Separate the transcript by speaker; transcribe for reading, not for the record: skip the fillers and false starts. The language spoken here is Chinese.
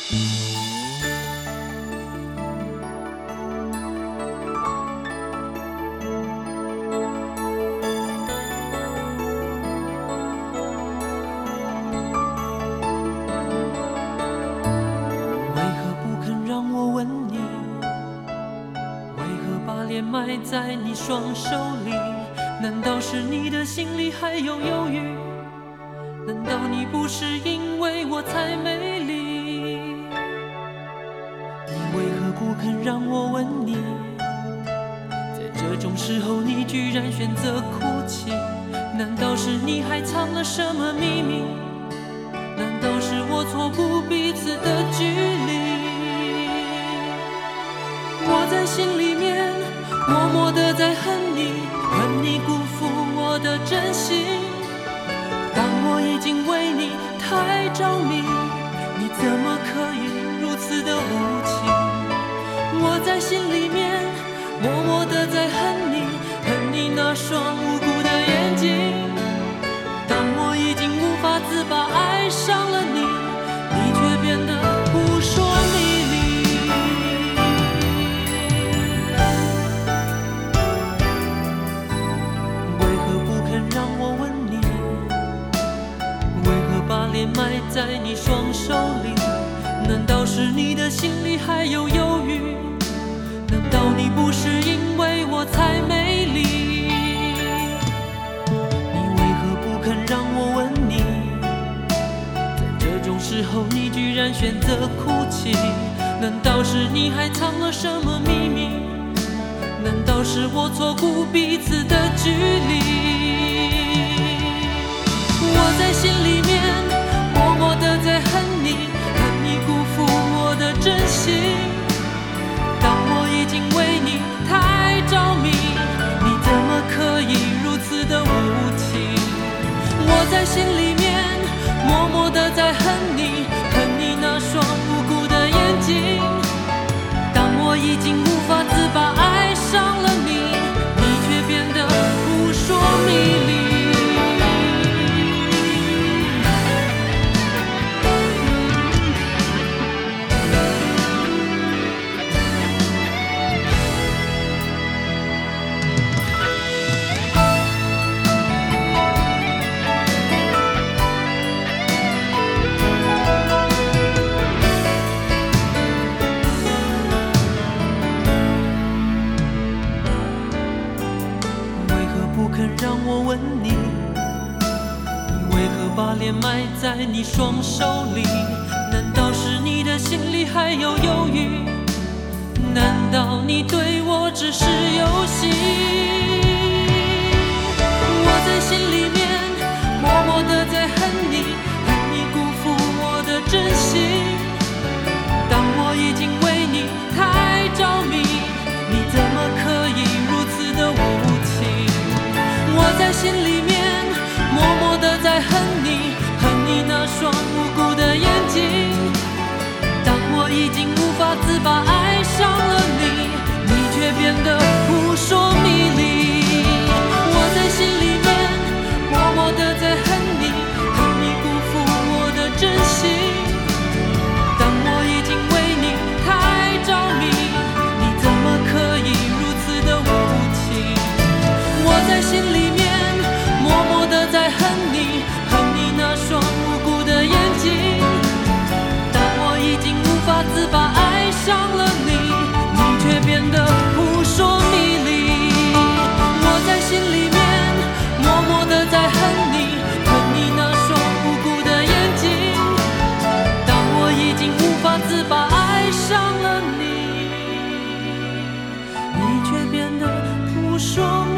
Speaker 1: 埋在你双手里，难道是你的心里还有犹豫？难道你不是因为我才美丽？你为何不肯让我吻你？在这种时候你居然选择哭泣，难道是你还藏了什么秘密？难道是我错估彼此的距离？我在心里面默默地在恨你，恨你辜负我的真心。当我已经为你太着迷，你怎么可以如此的无情？我在心里面默默地在恨你，恨你那双无辜的眼睛。当我已经无法自拔，爱上了你，你却变得扑朔迷离。让我吻你，为何把脸埋在你双手里？难道是你的心里还有犹豫？难道你不是因为我才美丽？你为何不肯让我吻你？在这种时候你居然选择哭泣，难道是你还藏了什么秘密？难道是我错估彼此的距离？我在心里面默默地在恨你，恨你辜负我的真心。当我已经为你太着迷，你怎么可以如此的无情？我在心里面默默地在恨你，恨你那双无辜的眼睛。当我已经无法自拔，爱上了你，你却变得扑朔迷离。让我吻你，你为何把脸埋在你双手里？难道是你的心里还有犹豫？难道你对我只是游戏？我在心里面默默地在恨你，恨你辜负我的真心。当我已经为你太着迷，你怎么可以如此的无情？我在心里面默默地在恨你，恨你那双无辜的眼睛。当我已经无法自拔，爱上了你，你却变得扑朔迷离。我在心里面默默地在恨你，恨你辜负我的真心。当我已经为你太着迷，你怎么可以如此的无情？我在心里面默默地在恨你，恨你那双无辜的眼睛。当我已经无法自拔，爱上了你，你却变得扑朔迷离。我在心里面默默地在恨你，恨你那双无辜的眼睛。当我已经无法自拔，爱上了你，你却变得扑朔迷离。